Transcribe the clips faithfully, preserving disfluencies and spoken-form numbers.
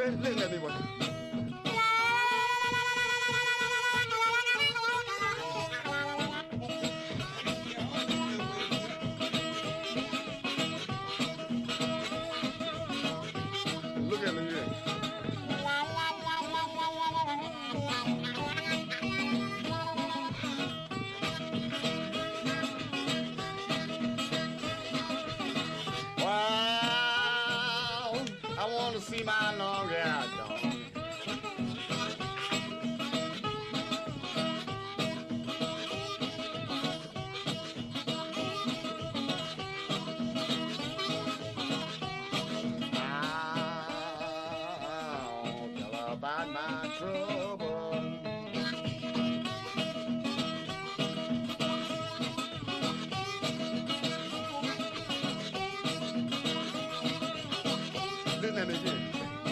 listen, listen at me, boy. Look at me here. Wow, I want to see my long-haired dog. I'll tell her about my trouble. Listen at me again.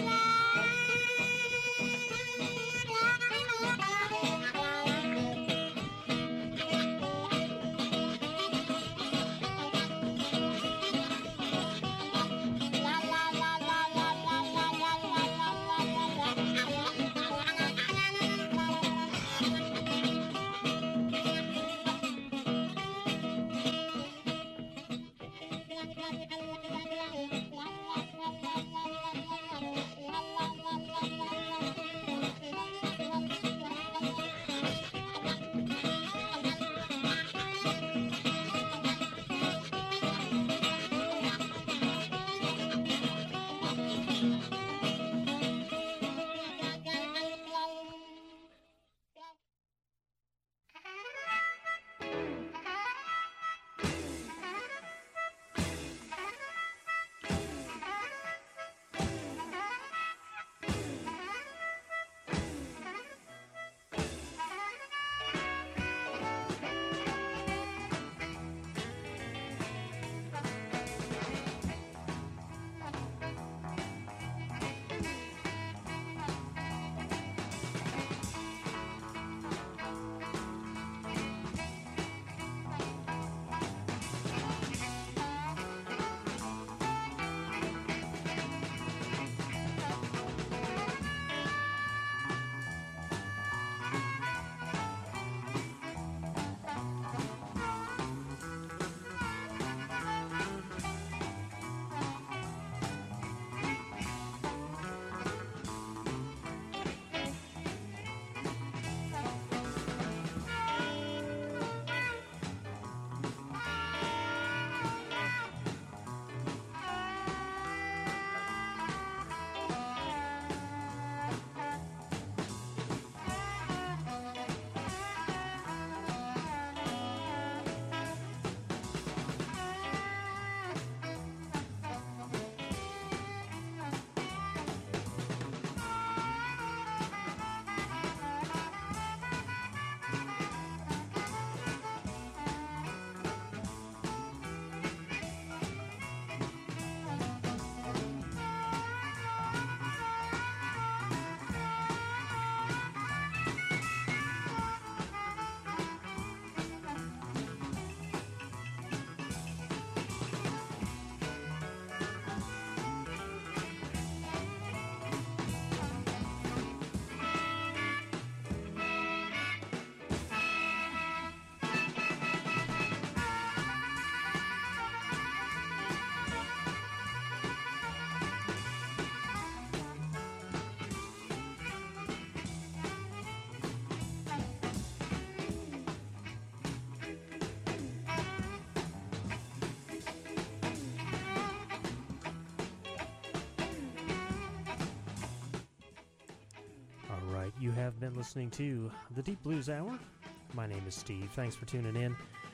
You have been listening to the Deep Blues Hour. My name is Steve. Thanks for tuning in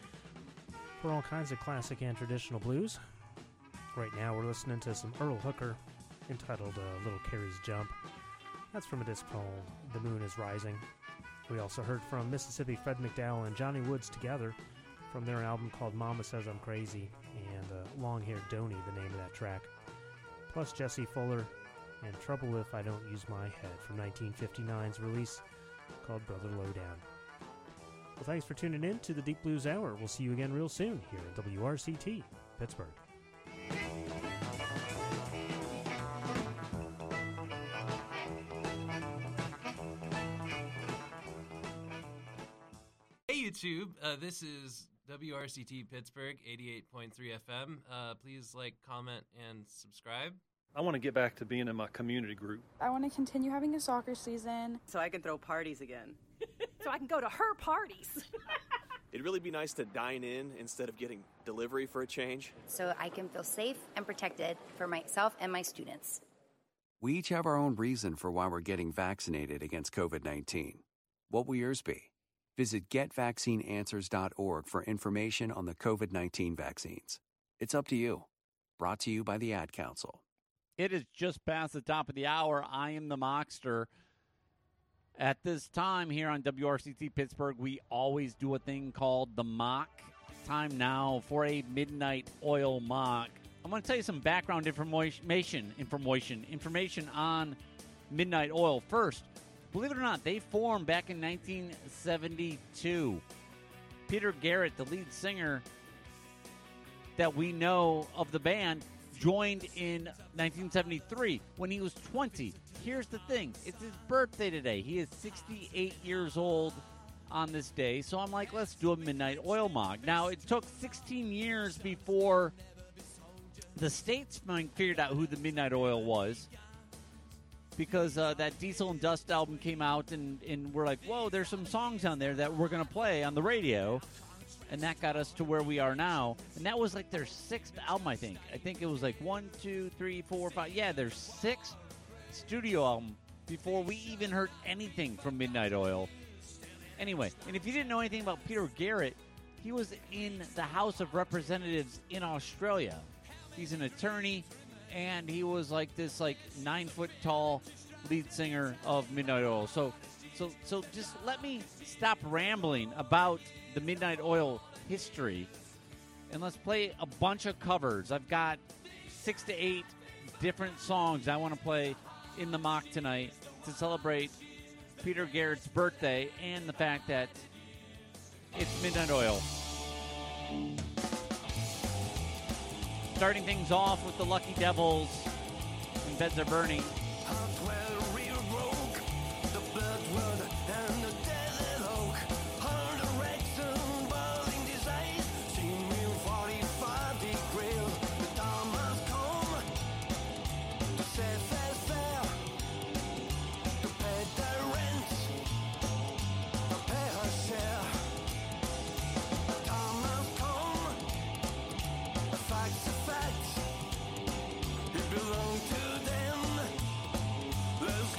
for all kinds of classic and traditional blues. Right now we're listening to some Earl Hooker entitled uh, Little Carrie's Jump. That's from a disc called The Moon is Rising. We also heard from Mississippi Fred McDowell and Johnny Woods together from their album called Mama Says I'm Crazy, and uh, Long Haired Donnie, the name of that track. Plus Jesse Fuller and Trouble If I Don't Use My Head from nineteen fifty-nine's release called Brother Lowdown. Well, thanks for tuning in to the Deep Blues Hour. We'll see you again real soon here at W R C T, Pittsburgh. YouTube. Uh, this is W R C T Pittsburgh, eighty-eight point three F M. Uh, please like, comment, and subscribe. I want to get back to being in my community group. I want to continue having a soccer season. So I can throw parties again. So I can go to her parties. It'd really be nice to dine in instead of getting delivery for a change. So I can feel safe and protected for myself and my students. We each have our own reason for why we're getting vaccinated against covid nineteen. What will yours be? Visit get vaccine answers dot org for information on the covid nineteen vaccines. It's up to you. Brought to you by the Ad Council. It is just past the top of the hour. I am the Mockster. At this time here on W R C T Pittsburgh, we always do a thing called the Mock. Time now for a Midnight Oil Mock. I'm going to tell you some background information, information, information on Midnight Oil. First, believe it or not, they formed back in nineteen seventy-two. Peter Garrett, the lead singer that we know of the band, joined in nineteen seventy-three when he was twenty. Here's the thing. It's his birthday today. He is sixty-eight years old on this day. So I'm like, let's do a Midnight Oil Mock. Now, it took sixteen years before the Statesman figured out who the Midnight Oil was, because uh, that Diesel and Dust album came out, and, and we're like, whoa, there's some songs on there that we're going to play on the radio. And that got us to where we are now. And that was like their sixth album, I think. I think it was like one, two, three, four, five. Yeah, their sixth studio album before we even heard anything from Midnight Oil. Anyway, and if you didn't know anything about Peter Garrett, he was in the House of Representatives in Australia. He's an attorney, and he was like this like nine-foot-tall lead singer of Midnight Oil. So, so, so just let me stop rambling about the Midnight Oil history, and let's play a bunch of covers. I've got six to eight different songs I want to play in the mock tonight to celebrate Peter Garrett's birthday and the fact that it's Midnight Oil. Starting things off with the Lucky Devils, When Beds Are Burning. Belong to them. There's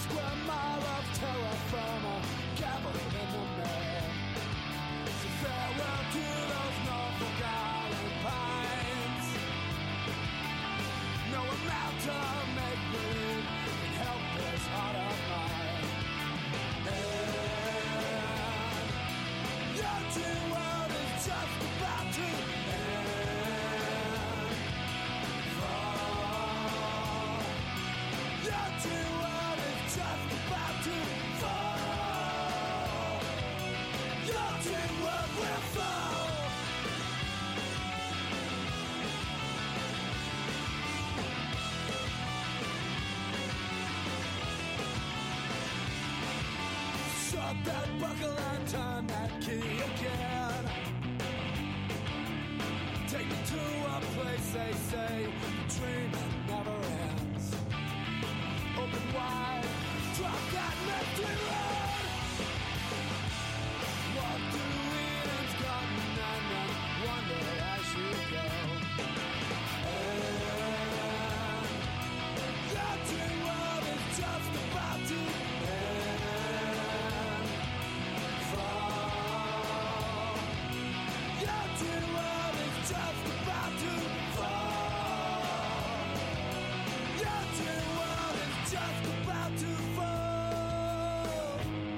square mile of terror from a gavel in the mail. So farewell to those Norfolk Island pines. No amount of make-believe can help this heart of mine. And your dream world is just about to end. Fall. Your dream world is just about to fall. Your dream world will fall. Shut that buckle and turn that key again. Take me to a place they say the dream never ends. Open wide, drop that mystery road. Walk through Eden's garden and then wonder as you go. And your dream world is just about to end. Fall. Your dream world is just about to fall. Your dream world is just about to fall.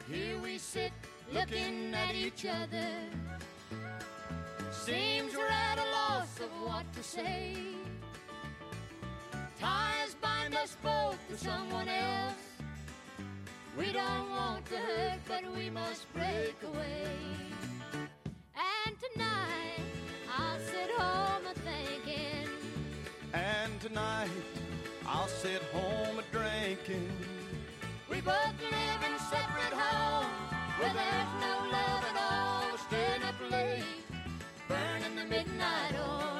Here we sit looking at each other. Seems we're at a loss of what to say. Ties bind us both to someone else. We don't want to hurt, but we must break away. And tonight, I'll sit home a-thinking. And tonight, I'll sit home a-drinking. We both live in separate homes where there's no love at all. We're staying up late, burning the midnight oil.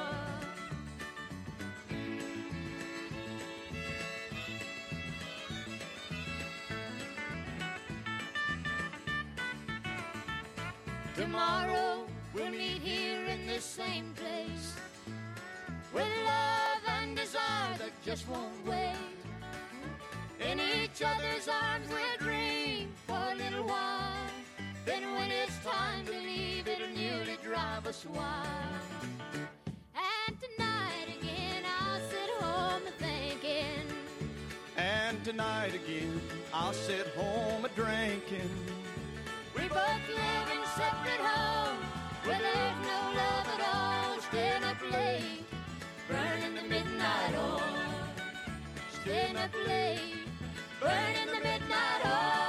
Tomorrow we'll meet here in this same place, with love and desire that just won't wait. In each other's arms we'll dream for a little while. Then when it's time to leave, it'll nearly drive us wild. And tonight again I'll sit home a-thinking. And tonight again, I'll sit home a-drinking. We both live in separate homes where there's no love at all. Staying up late, burning the midnight oil. Staying up late, burning the midnight oil.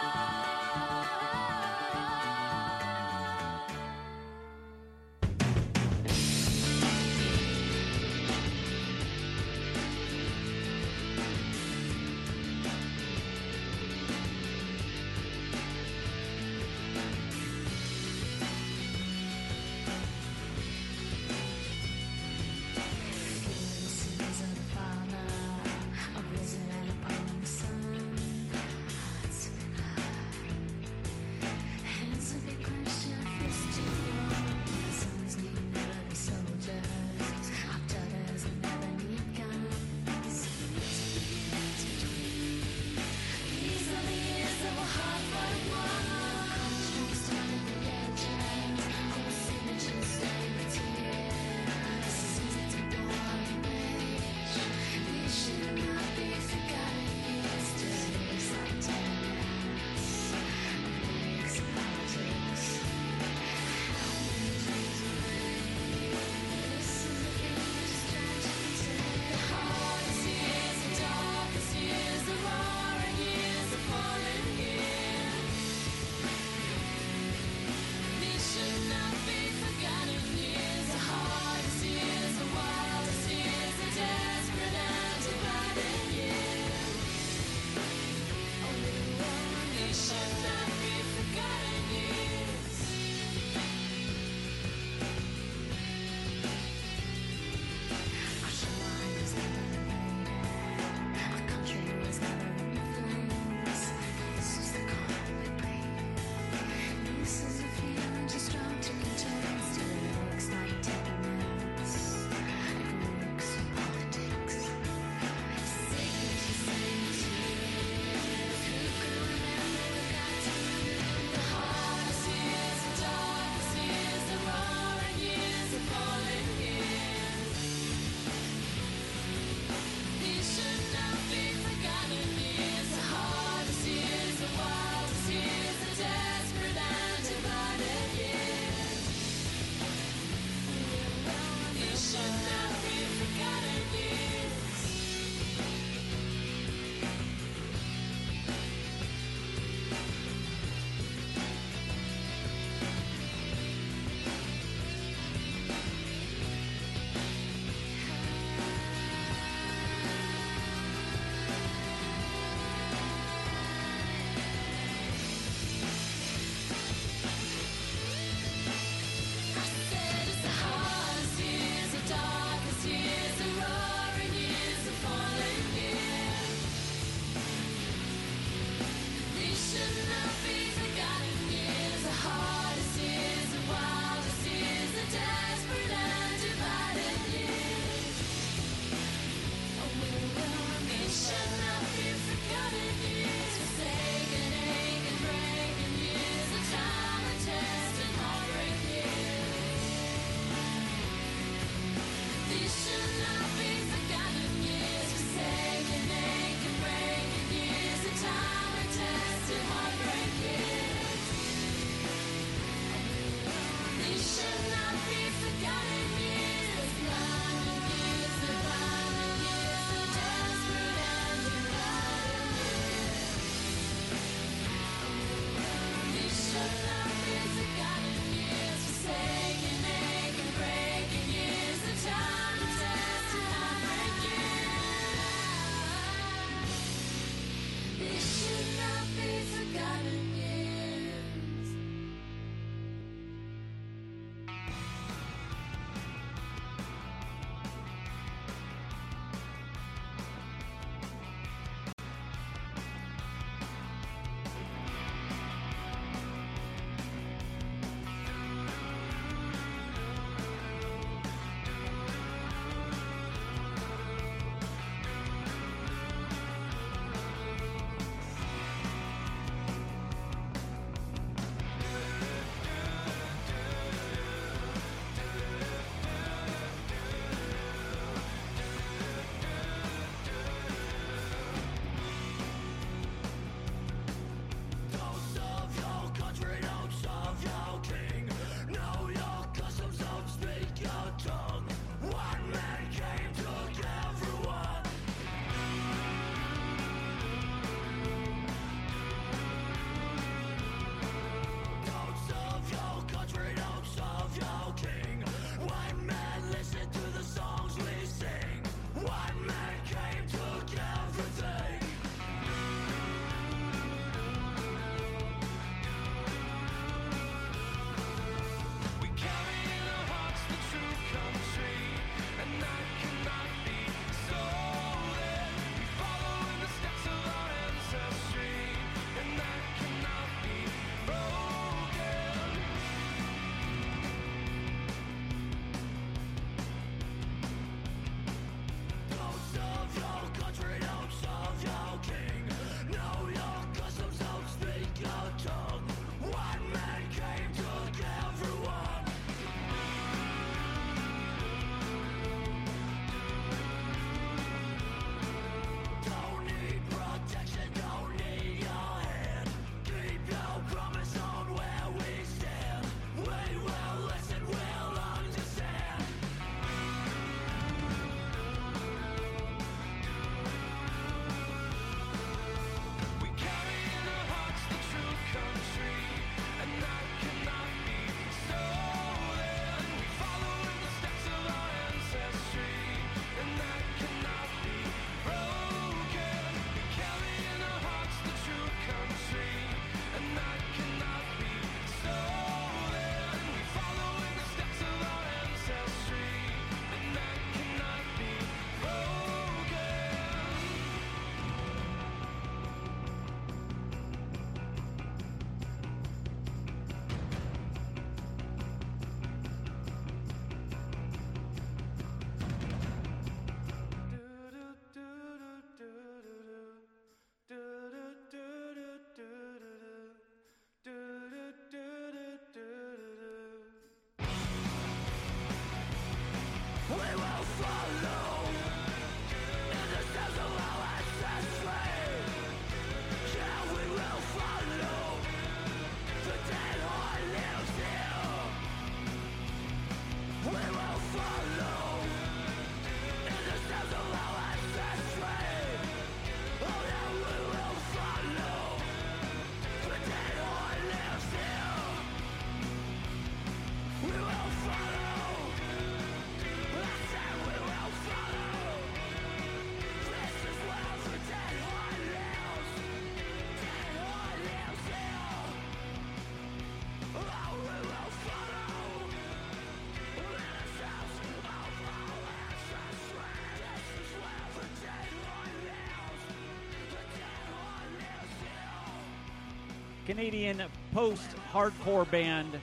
Canadian post-hardcore band.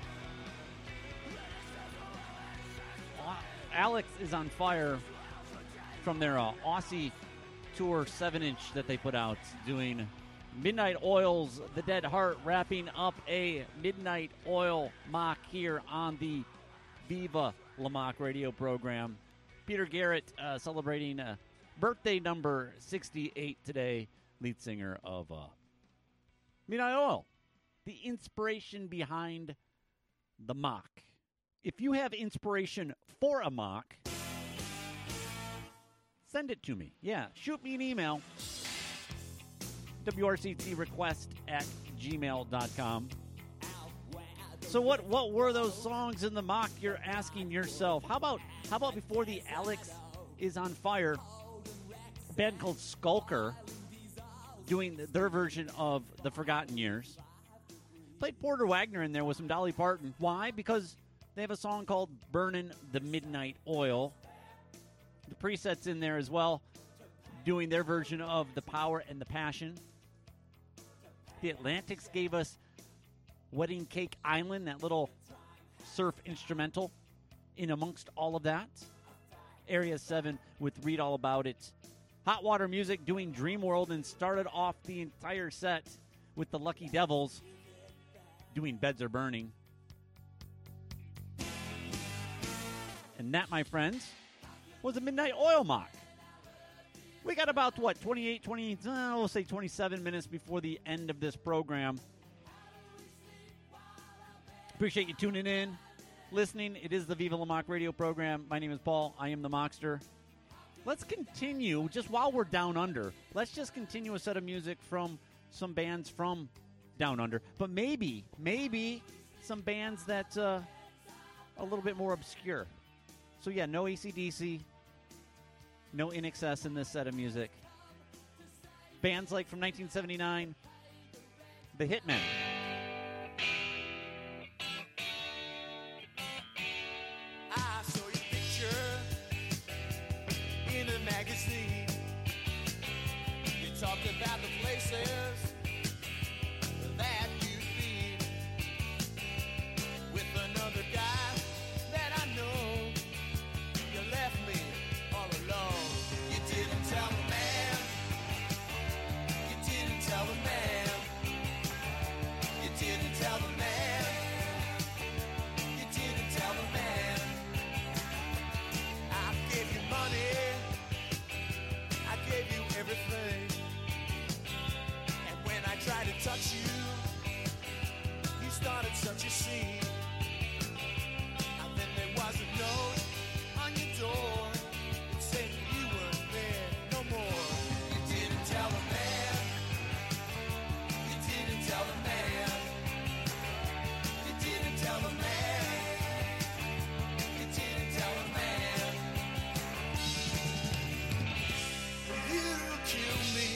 Alex is on Fire from their uh, Aussie tour seven inch that they put out, doing Midnight Oil's The Dead Heart, wrapping up a Midnight Oil mock here on the Viva La Mock radio program. Peter Garrett uh, celebrating uh, birthday number sixty-eight today, lead singer of uh, Midnight Oil. The inspiration behind the mock. If you have inspiration for a mock, send it to me. Yeah, shoot me an email. W R C T request at gmail dot com. So what what were those songs in the mock, you're asking yourself? How about how about before the Alex is on Fire, a band called Skulker doing their version of The Forgotten Years. Played Porter Wagner in there with some Dolly Parton. Why? Because they have a song called Burnin' the Midnight Oil. The Presets in there as well, doing their version of The Power and the Passion. The Atlantics gave us Wedding Cake Island, that little surf instrumental in amongst all of that. Area seven with Read All About It. Hot Water Music doing Dream World, and started off the entire set with the Lucky Devils doing Beds Are Burning. And that, my friends, was a Midnight Oil mock. We got about, what, twenty-eight, twenty, uh, we'll say twenty-seven minutes before the end of this program. Appreciate you tuning in, listening. It is the Viva La Mock radio program. My name is Paul. I am the Mockster. Let's continue, just while we're down under, let's just continue a set of music from some bands from down under. But maybe, maybe some bands that uh, a little bit more obscure. So yeah, no A C D C, no I N X S in this set of music. Bands like from nineteen seventy-nine, The Hitmen. I saw your picture in a magazine. You talked about the places that you've been with another guy that I know. You left me all alone. You didn't tell the man. You didn't tell the man. You didn't tell the man. You didn't tell the man. I gave you money. I gave you everything. And when I tried to touch you, you started such a scene. And then there was a note on your door that said you weren't there no more. You didn't tell the man. You didn't tell the man. You didn't tell the man. You didn't tell the man. You kill me.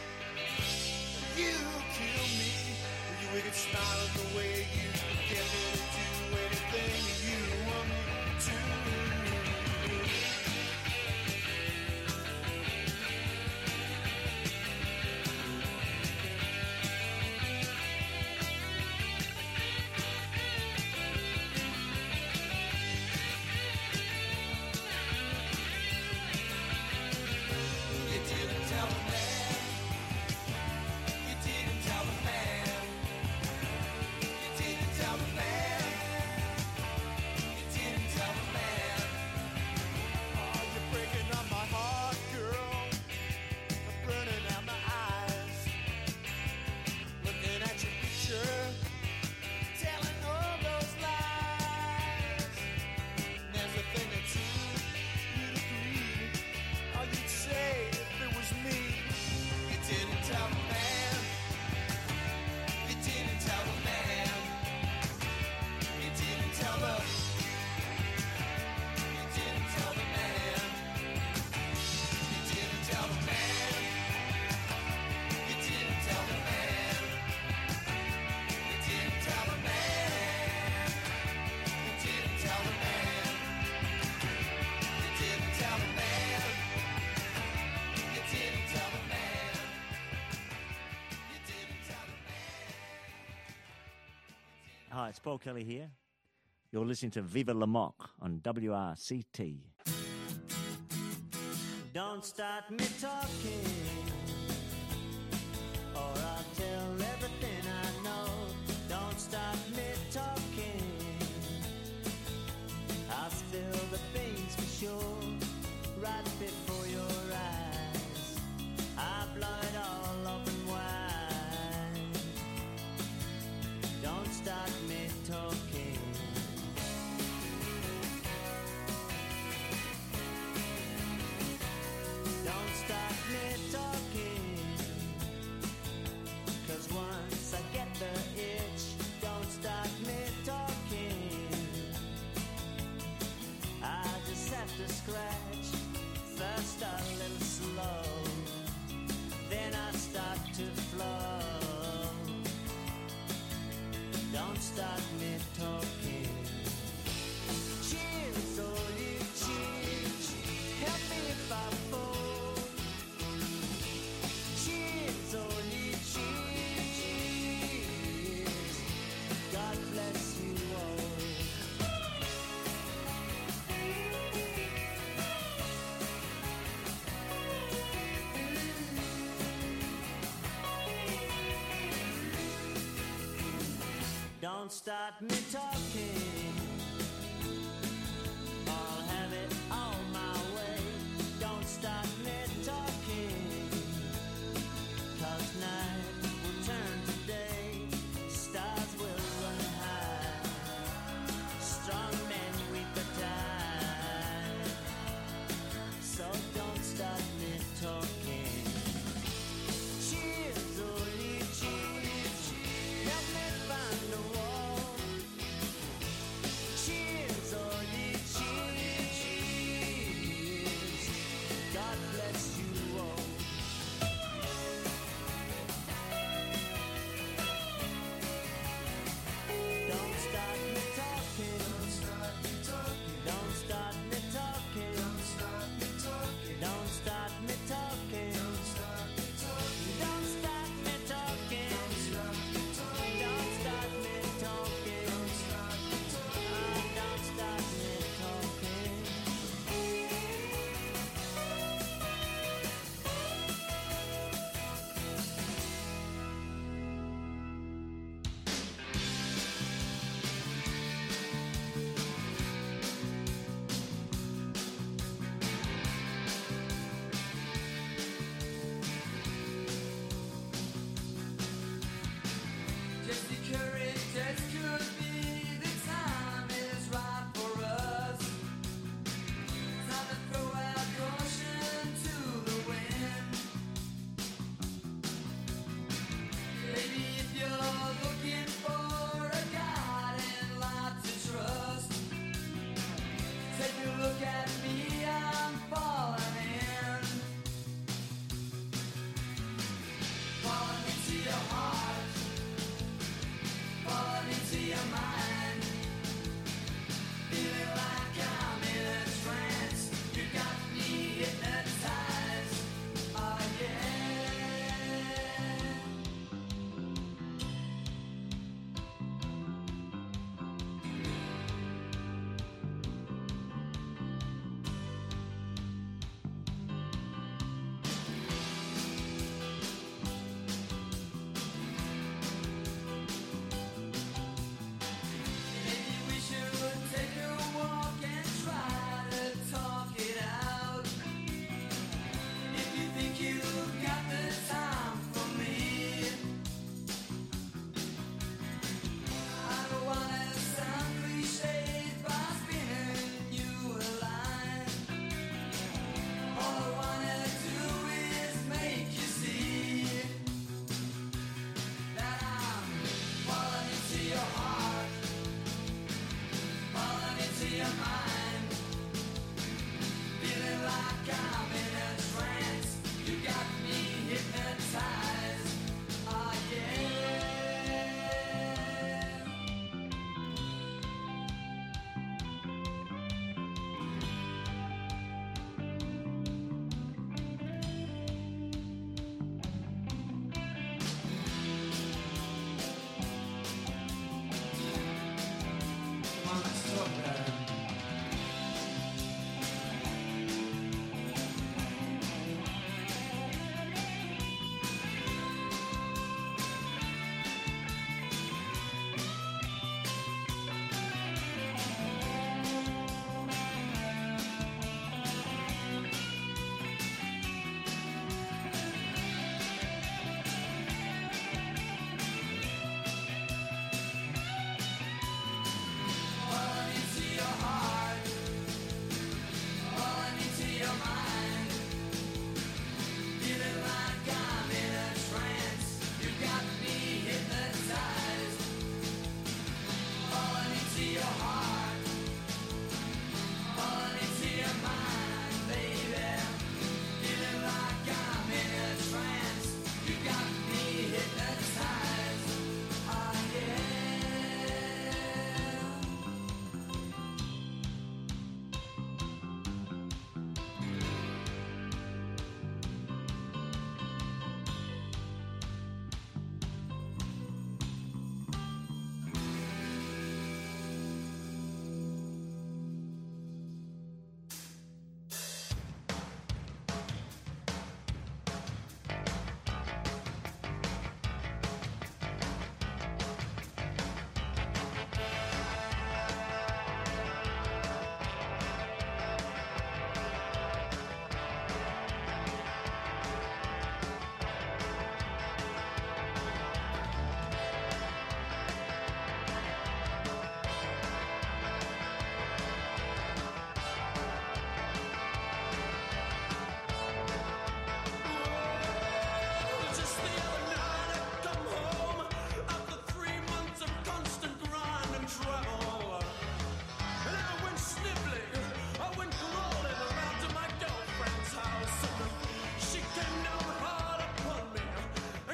You kill me. With your wicked smile and the way you forget me. Hi, it's Paul Kelly here. You're listening to Viva La Mock on W R C T. Don't start me talking, or I'll tell everything I know. Don't start me talking, I'll spill the beans for sure, right before your eyes. I blow it all open wide. Don't start me talking. Don't start me talking, 'cause once I get the itch, don't start me talking. I just have to scratch, first a little slow, then I start to flow. Don't start me talking. Cheers, all you cheers, help me if I fall. Cheers, all you cheers, God bless you all. Don't start me talking, I'll have it all my way. Don't start me talking, 'cause night will turn to day, stars will run high, strong men weep the tide. So don't start me talking. Cheers, all you cheers, help me find the wall. Cheers, all you cheers, God bless you all.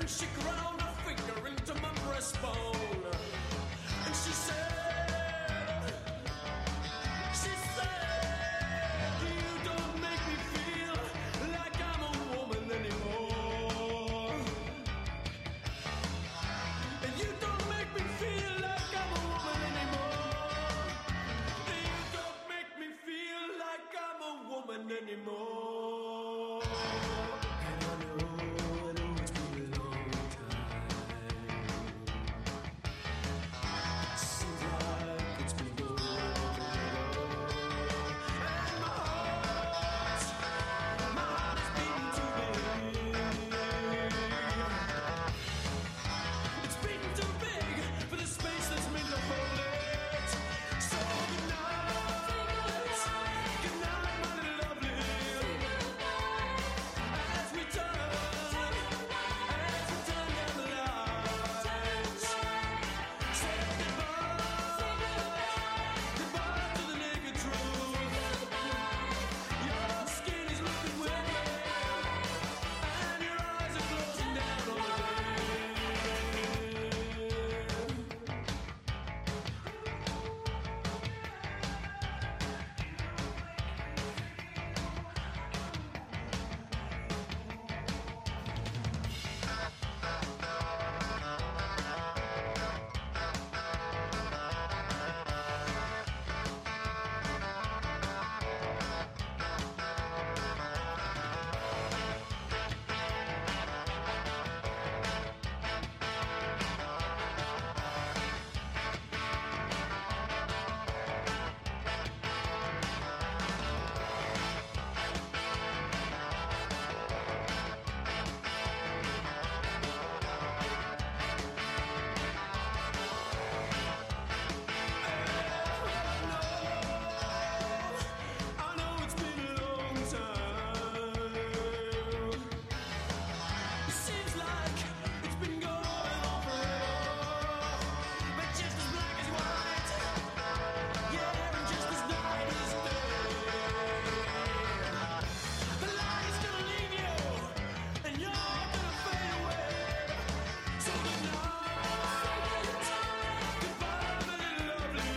she ground her finger into my breastbone. And she said, she said, you don't make me feel like I'm a woman anymore. And you don't make me feel like I'm a woman anymore. You don't make me feel like I'm a woman anymore. And I know, I know it's been a long time. Seems like it's been going on. And my heart, my heart is beating too big. It's beating too big for the space that's meant to hold it. So good night, good night, my little lovely. As we turn, as we turn down the lights, say goodbye, goodbye to the naked truth. Your skin is looking weary, and your eyes are closing down on the day. I know it's been a long time. It seems like it's been going on forever, but just as black as white, yeah, and just as night as day. The light is gonna leave you, and you're gonna fade away. So good night, goodbye, my little lovely.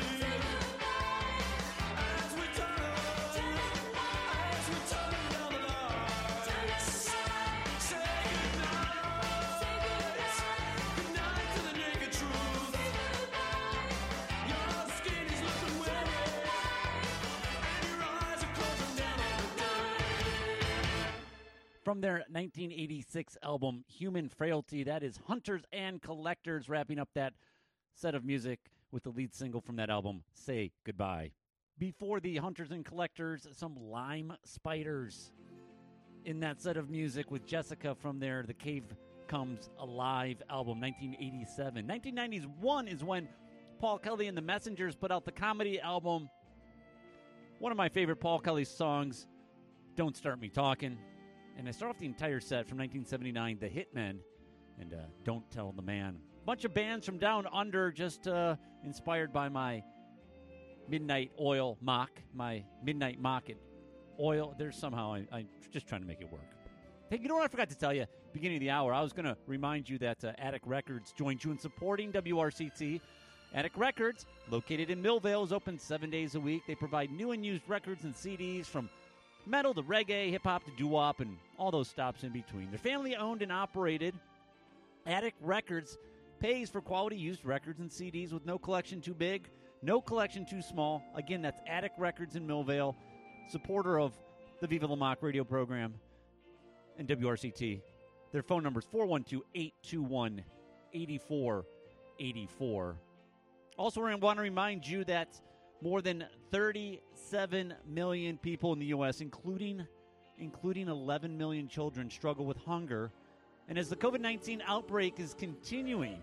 As we turn, as we turn down the lights, say goodnight, goodnight to the naked truth. Your skin is looking weary, and your eyes are closing down on the day. From their nineteen eighty-six album Human Frailty, that is Hunters and Collectors wrapping up that set of music with the lead single from that album, Say Goodbye. Before the Hunters and Collectors, some Lime Spiders in that set of music with Jessica from their The Cave Comes Alive album, nineteen eighty-seven. nineteen ninety-one is when Paul Kelly and the Messengers put out the comedy album. One of my favorite Paul Kelly songs, Don't Start Me Talking. And I start off the entire set from nineteen seventy-nine, The Hitmen, and uh, Don't Tell the Man. Bunch of bands from down under, just uh, inspired by my Midnight Oil mock, my Midnight mock at Oil. There's somehow, I, I'm just trying to make it work. Hey, you know what I forgot to tell you? Beginning of the hour, I was going to remind you that uh, Attic Records joined you in supporting W R C T. Attic Records, located in Millvale, is open seven days a week. They provide new and used records and C Ds from metal to reggae, hip-hop to doo-wop, and all those stops in between. They're family-owned and operated. Attic Records pays for quality used records and C Ds with no collection too big, no collection too small. Again, that's Attic Records in Millvale, supporter of the Viva La Mock radio program and W R C T. Their phone number is four one two, eight two one, eight four eight four. Also, I want to remind you that more than thirty-seven million people in the U S, including including eleven million children, struggle with hunger. And as the COVID nineteen outbreak is continuing,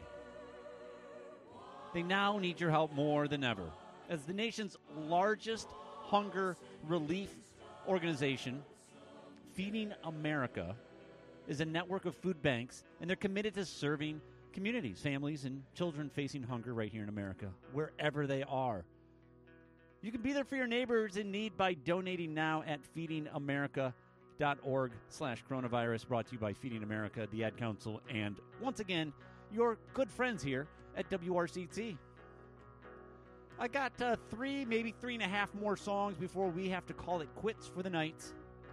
they now need your help more than ever. As the nation's largest hunger relief organization, Feeding America is a network of food banks, and they're committed to serving communities, families, and children facing hunger right here in America, wherever they are. You can be there for your neighbors in need by donating now at feeding america dot org slash coronavirus, brought to you by Feeding America, the Ad Council, and once again, your good friends here at W R C T. I got uh, three, maybe three and a half more songs before we have to call it quits for the night.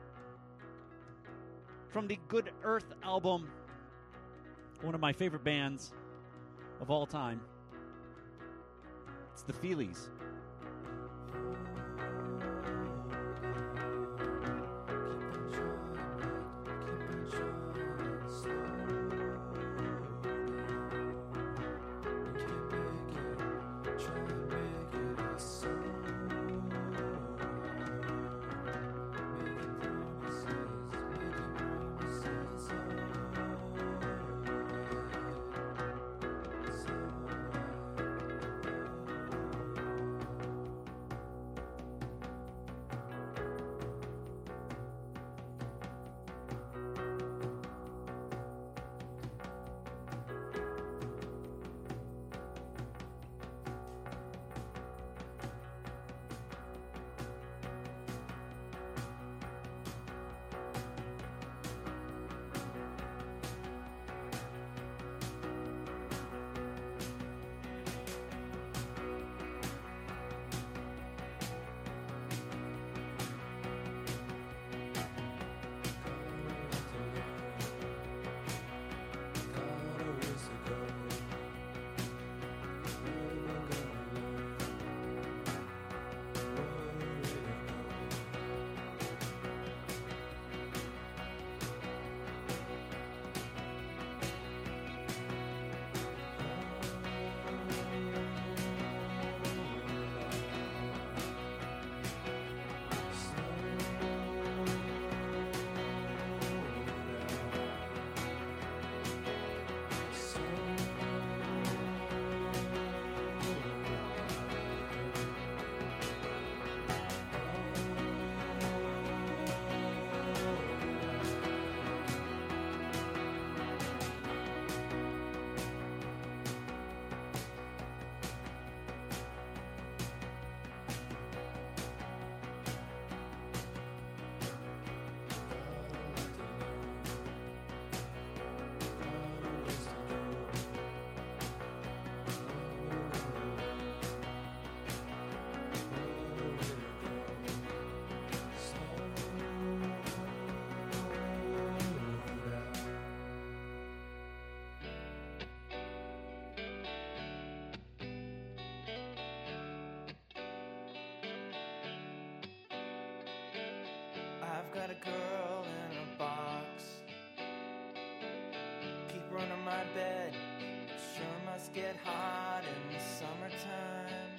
From the Good Earth album, one of my favorite bands of all time. It's the Feelies. I've got a girl in a box. Keep running my bed. It sure must get hot in the summertime.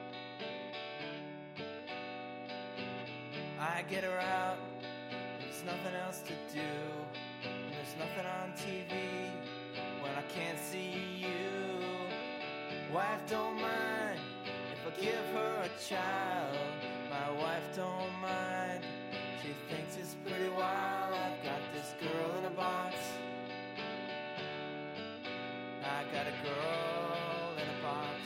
I get her out. There's nothing else to do. And there's nothing on T V when I can't see you. Wife don't mind if I give her a child. My wife don't mind. She thinks it's pretty wild. I've got this girl in a box. I got a girl in a box.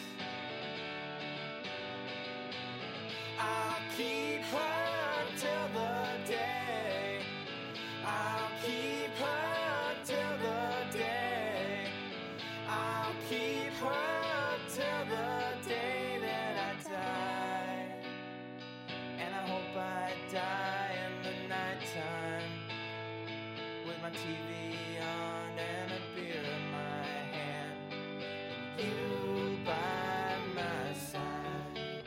I'll keep her till the day. I'll keep her till the day. I'll keep her till the day that I die. And I hope I die in the nighttime with my T V on and a beer in my hand. You by my side.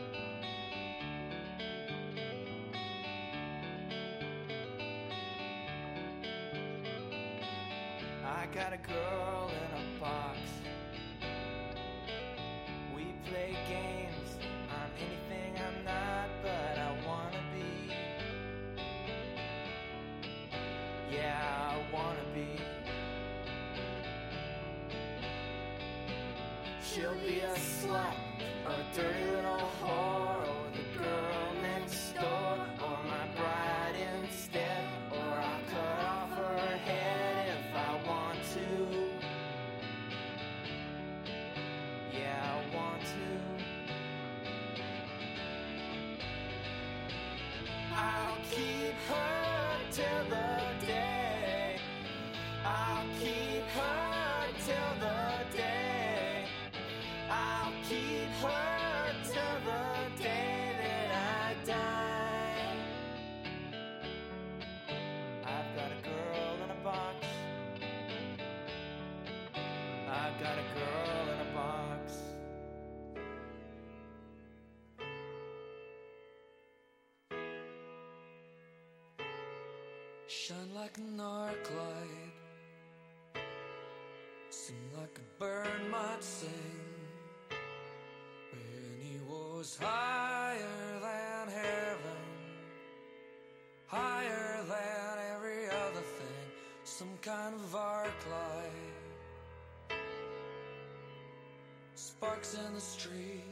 I got a girl in a box. We play games. I'm anything I'm not, but I wanna be. Yeah, I wanna be. She'll be a slut, or a dirty little whore, or the girl next door, or my bride instead, or I'll cut off her head if I want to. Yeah, I want to. I'll keep her till got a girl in a box. Shine like an arc light, sing like a bird might sing. When he was higher than heaven, higher than every other thing, some kind of arc light, sparks in the street.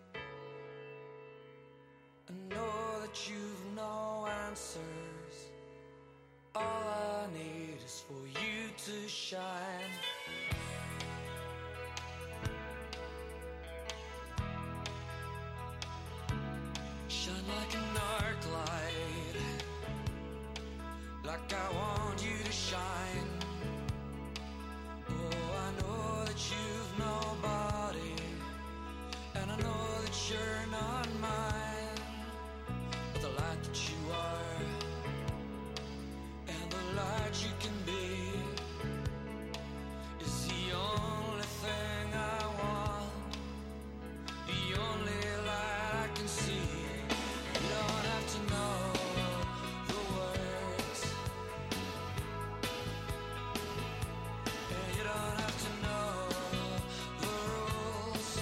I know that you've no answers. All I need is for you to shine. Shine like an arc light, like I want you to shine. Oh, I know that you've nobody, and I know that you're not mine. But the light that you are, and the light you can be, is the only thing I want, the only light I can see. You don't have to know the words, and you don't have to know the rules.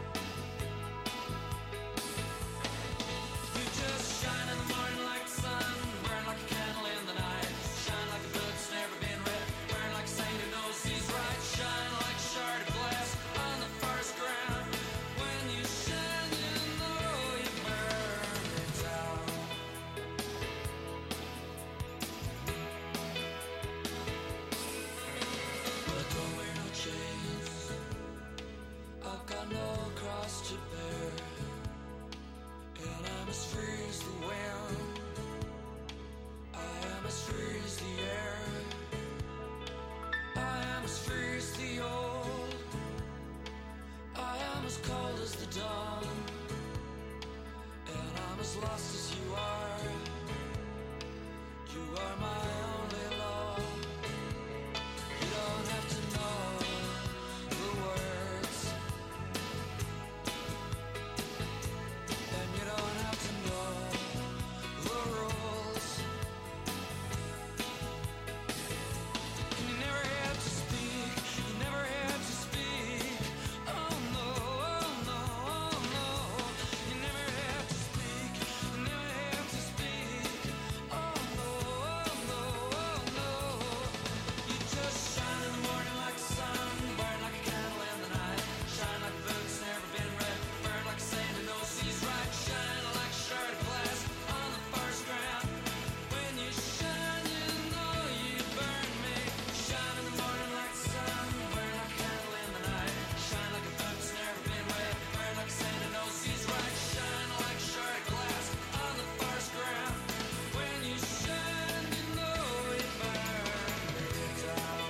You just shine in the morning like the sun, burn like a candle in the night, shine like a book that's never been read, burn like a saint who knows he's right, shine like a shard of glass on the first ground. When you shine, you know you burn it down. But I don't wear no chains, I've got no cross to bear, and I'm as free as the wind, I am as free as the air, I am as free as the old, I am as cold as the dawn, and I'm as lost as you are. You are my only law. You don't have to know the words, and you don't have to know the rules, and you never have to speak, you never have to speak. Oh no, oh no, oh no, you never have to speak, you never have to speak. Oh no, oh no, oh no. You just shine in the morning like the sun, burn like a candle in the night, shine like a book that's never been read, burn like a saint who knows he's right, shine like a shard of glass on the first ground. When you shine, you know you burn me. Shine in the morning like the sun, burn like a candle in the night, shine like a book that's never been read, burn like a saint who knows he's right, shine like a shard of glass on the first ground. When you shine, you know you burn me down.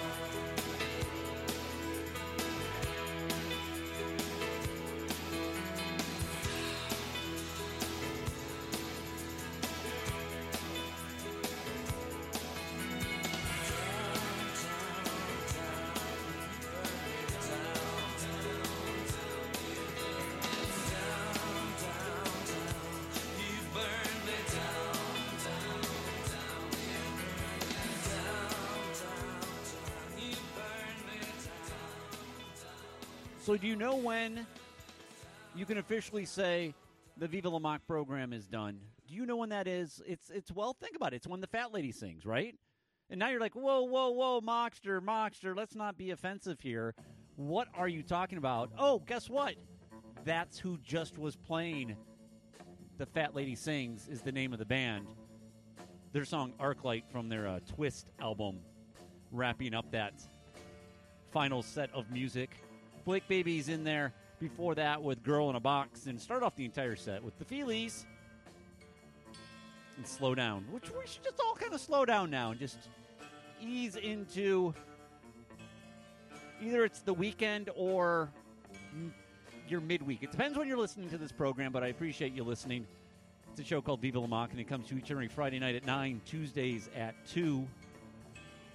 You burn me down, down, down. Down, down, down. You burn me down. So do you know when you can officially say the Viva La Mock program is done? Do you know when that is? It's, it's well, think about it. It's when the fat lady sings, right? And now you're like, whoa, whoa, whoa, Mockster, Mockster, let's not be offensive here. What are you talking about? Oh, guess what? That's who just was playing The Fat Lady Sings is the name of the band. Their song Arclight from their uh, Twist album, wrapping up that final set of music. Blake Baby's in there before that with Girl in a Box, and start off the entire set with the Feelies and Slow Down, which we should just all kind of slow down now and just ease into either it's the weekend or m- your midweek. It depends when you're listening to this program, but I appreciate you listening. It's a show called Viva La Mock, and it comes to each and every Friday night at nine, Tuesdays at two.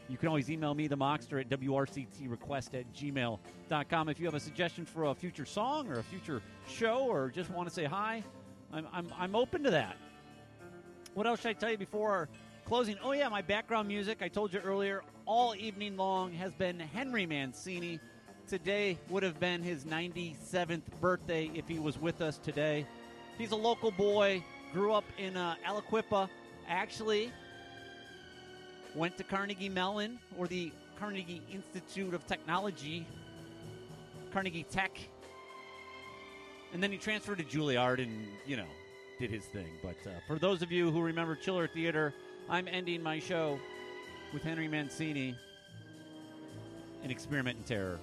You can always email me, the Mockster, at W R C T request at gmail dot com. If you have a suggestion for a future song or a future show or just want to say hi, I'm, I'm, I'm open to that. What else should I tell you before closing? Oh, yeah, my background music, I told you earlier, all evening long has been Henry Mancini. Today would have been his ninety-seventh birthday if he was with us today. He's a local boy, grew up in uh, Aliquippa, actually went to Carnegie Mellon, or the Carnegie Institute of Technology, Carnegie Tech, and then he transferred to Juilliard and, you know, did his thing. But uh, for those of you who remember Chiller Theater, I'm ending my show with Henry Mancini and Experiment in Terror.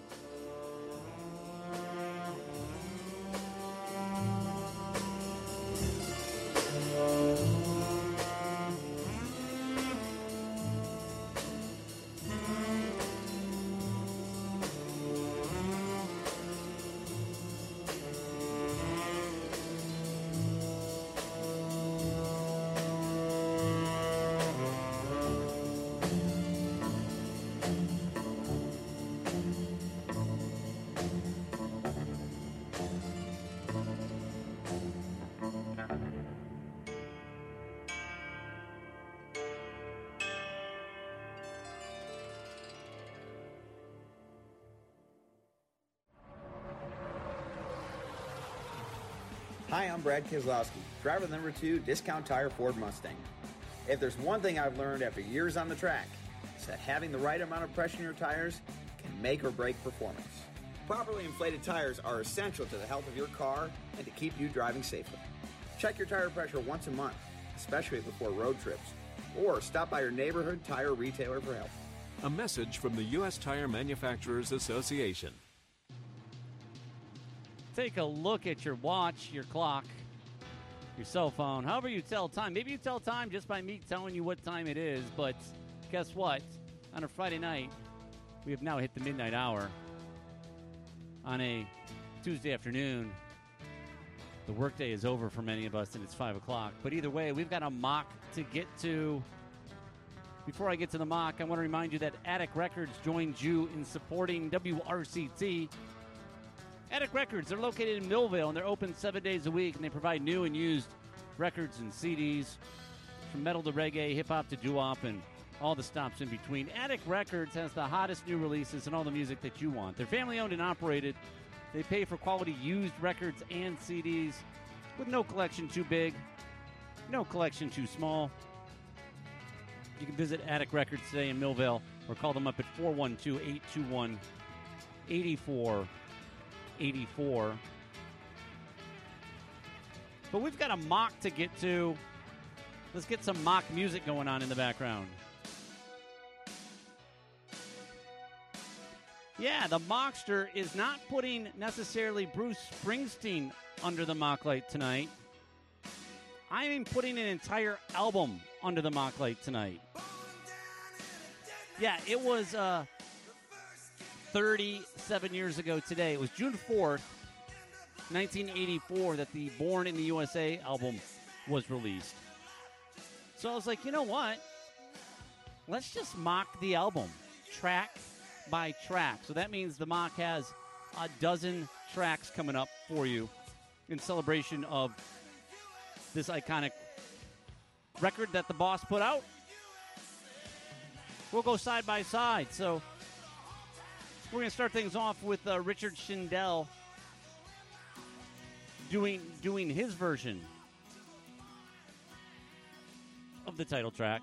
Hi, I'm Brad Keselowski, driver number two, Discount Tire Ford Mustang. If there's one thing I've learned after years on the track, it's that having the right amount of pressure in your tires can make or break performance. Properly inflated tires are essential to the health of your car and to keep you driving safely. Check your tire pressure once a month, especially before road trips, or stop by your neighborhood tire retailer for help. A message from the U S Tire Manufacturers Association. Take a look at your watch, your clock, your cell phone, however you tell time. Maybe you tell time just by me telling you what time it is, but guess what? On a Friday night, we have now hit the midnight hour. On a Tuesday afternoon, the workday is over for many of us, and it's five o'clock. But either way, we've got a mock to get to. Before I get to the mock, I want to remind you that Attic Records joined you in supporting W R C T. Attic Records, they're located in Millvale, and they're open seven days a week, and they provide new and used records and C Ds, from metal to reggae, hip-hop to doo-wop, and all the stops in between. Attic Records has the hottest new releases and all the music that you want. They're family-owned and operated. They pay for quality used records and C Ds with no collection too big, no collection too small. You can visit Attic Records today in Millvale or call them up at four one two, eight two one, eight four eight four. But we've got a mock to get to. Let's get some mock music going on in the background. Yeah, the Mockster is not putting necessarily Bruce Springsteen under the mock light tonight. I am putting an entire album under the mock light tonight. Yeah, it was uh, thirty-seven years ago today. It was June fourth, nineteen eighty-four, that the Born in the U S A album was released. So I was like, you know what? Let's just mock the album, track by track. So that means the mock has a dozen tracks coming up for you in celebration of this iconic record that the boss put out. We'll go side by side. So we're going to start things off with uh, Richard Shindell doing doing his version of the title track.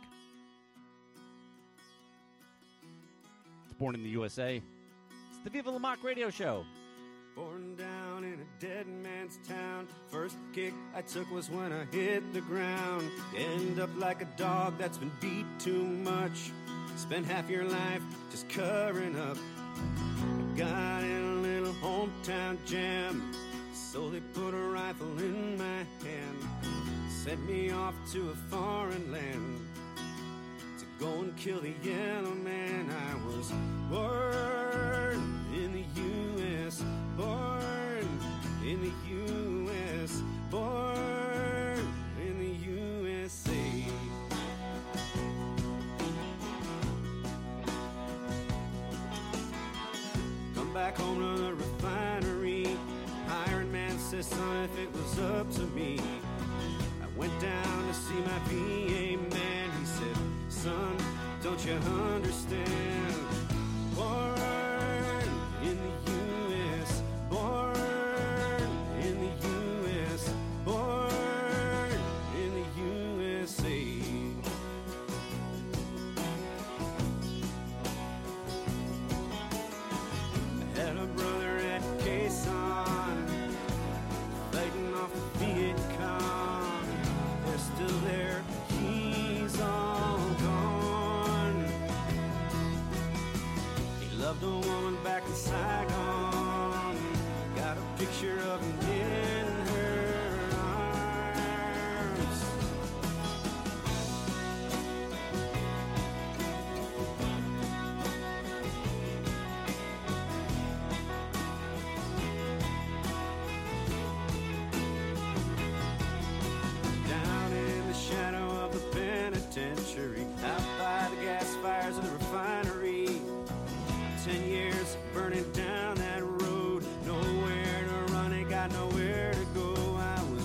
It's Born in the U S A. It's the Viva La Mock radio show. Born down in a dead man's town. First kick I took was when I hit the ground. End up like a dog that's been beat too much. Spend half your life just covering up. I got in a little hometown jam, so they put a rifle in my hand. Sent me off to a foreign land to go and kill the yellow man. I was born in the U S, born in the U S, born in the U S A. back home to the refinery. Iron Man says, son, if it was up to me, I went down to see my V A man. He said, son, don't you understand? Born in the U S, born in the U S, born in the U S A. I had a brother at Quezon, fighting off the Viet Cong. They're still there, he's all gone. He loved a woman back in Saigon, got a picture of him in